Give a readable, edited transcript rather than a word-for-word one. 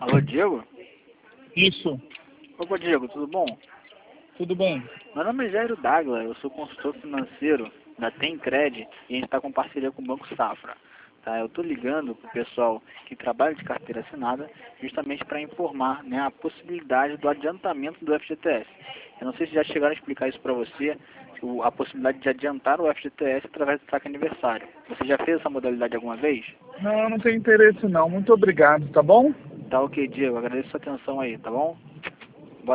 Alô, Diego? Isso, Opa, Diego, tudo bom? tudo bem. Meu nome é Jairo Dagla, eu sou consultor financeiro da Temcred e a gente está com parceria com o Banco Safra. Tá? Eu estou ligando para o pessoal que trabalha de carteira assinada justamente para informar, né, a possibilidade do adiantamento do FGTS. Eu não sei se já chegaram a explicar isso para você, a possibilidade de adiantar o FGTS através do saque aniversário. Você já fez essa modalidade alguma vez? Não, eu não tenho interesse não. Muito obrigado, tá bom? Tá ok, Diego, agradeço a sua atenção aí, tá bom?